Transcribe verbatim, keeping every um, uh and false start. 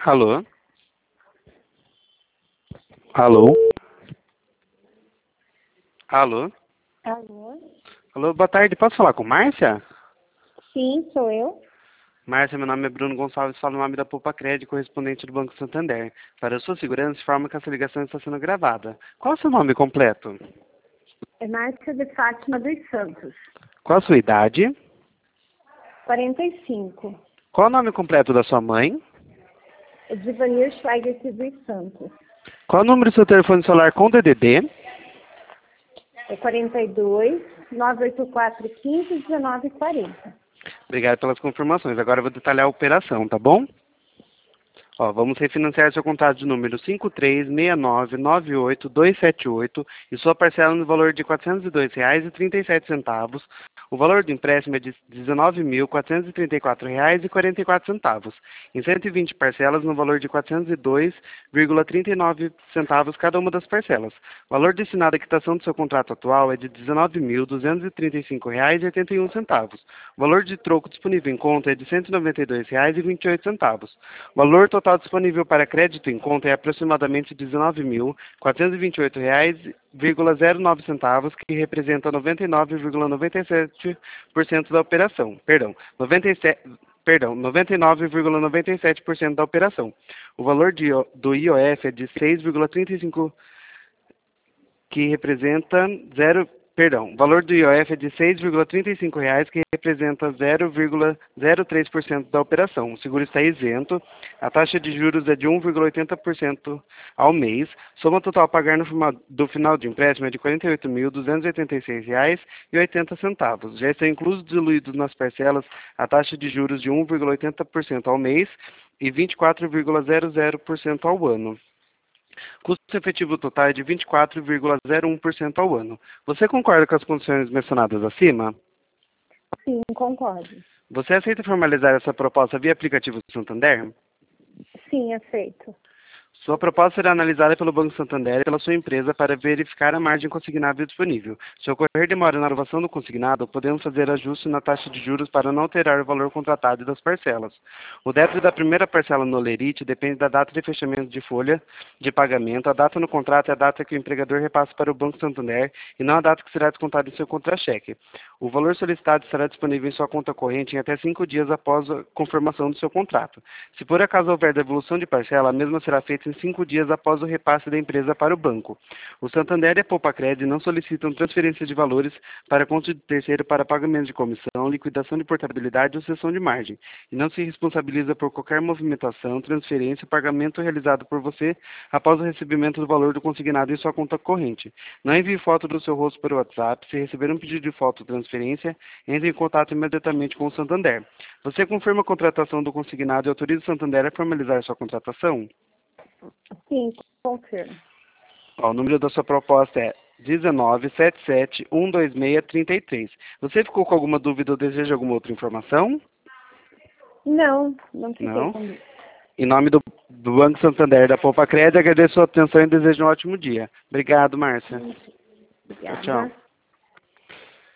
Alô? Alô? Alô? Alô? Alô, boa tarde. Posso falar com Márcia? Sim, sou eu. Márcia, meu nome é Bruno Gonçalves, falo no nome da Poupa Crédito, correspondente do Banco Santander. Para a sua segurança, informa que essa ligação está sendo gravada. Qual é o seu nome completo? É Márcia de Fátima dos Santos. Qual a sua idade? quarenta e cinco. Qual o nome completo da sua mãe? É Divanil Schweiger dos Santos. Qual o número do seu telefone celular com D D D? É quarenta e dois, nove oito quatro, quinze, dezenove, quarenta. Obrigado pelas confirmações. Agora eu vou detalhar a operação, tá bom? Ó, vamos refinanciar seu contrato de número cinco três seis nove nove oito dois sete oito e sua parcela no valor de quatrocentos e dois reais e trinta e sete centavos. O valor do empréstimo é de dezenove mil quatrocentos e trinta e quatro reais e quarenta e quatro centavos, em cento e vinte parcelas no valor de quatrocentos e dois vírgula trinta e nove centavos cada uma das parcelas. O valor destinado à quitação do seu contrato atual é de dezenove mil duzentos e trinta e cinco reais e oitenta e um centavos. O valor de troco disponível em conta é de cento e noventa e dois reais e vinte e oito centavos. O valor total disponível para crédito em conta é aproximadamente dezenove mil quatrocentos e vinte e oito reais e zero nove centavos, que representa noventa e nove vírgula noventa e sete por cento da operação. Perdão, noventa e sete, perdão, noventa e nove vírgula noventa e sete por cento da operação. O valor de, do I O F é de seis vírgula trinta e cinco, que representa zero, perdão, o valor do I O F é de seis vírgula trinta e cinco reais, que representa zero vírgula zero três por cento da operação. O seguro está isento. A taxa de juros é de um vírgula oitenta por cento ao mês. Soma total a pagar no final do final de empréstimo é de quarenta e oito mil duzentos e oitenta e seis reais e oitenta centavos. Já estão inclusos diluídos nas parcelas a taxa de juros de um vírgula oitenta por cento ao mês e vinte e quatro vírgula zero zero por cento ao ano. Custo efetivo total é de vinte e quatro vírgula zero um por cento ao ano. Você concorda com as condições mencionadas acima? Sim, concordo. Você aceita formalizar essa proposta via aplicativo do Santander? Sim, aceito. Sua proposta será analisada pelo Banco Santander e pela sua empresa para verificar a margem consignável disponível. Se ocorrer demora na aprovação do consignado, podemos fazer ajuste na taxa de juros para não alterar o valor contratado e das parcelas. O débito da primeira parcela no Lerite depende da data de fechamento de folha de pagamento. A data no contrato é a data que o empregador repassa para o Banco Santander e não a data que será descontada em seu contra-cheque. O valor solicitado estará disponível em sua conta corrente em até cinco dias após a confirmação do seu contrato. Se por acaso houver devolução de parcela, a mesma será feita em cinco dias após o repasse da empresa para o banco. O Santander e a Poupa Crédito não solicitam transferência de valores para conta de terceiro para pagamento de comissão, liquidação de portabilidade ou cessão de margem, e não se responsabiliza por qualquer movimentação, transferência ou pagamento realizado por você após o recebimento do valor do consignado em sua conta corrente. Não envie foto do seu rosto para o WhatsApp. Se receber um pedido de foto ou transferência, entre em contato imediatamente com o Santander. Você confirma a contratação do consignado e autoriza o Santander a formalizar sua contratação? Sim, confirmo. Ó, o número da sua proposta é um nove sete sete um dois seis três três. Você ficou com alguma dúvida ou deseja alguma outra informação? Não, não fiquei Não? com dúvida. Em nome do, do Banco Santander da Poupa Crédito, agradeço a sua atenção e desejo um ótimo dia. Obrigado, Márcia. Tchau, Obrigada. tchau.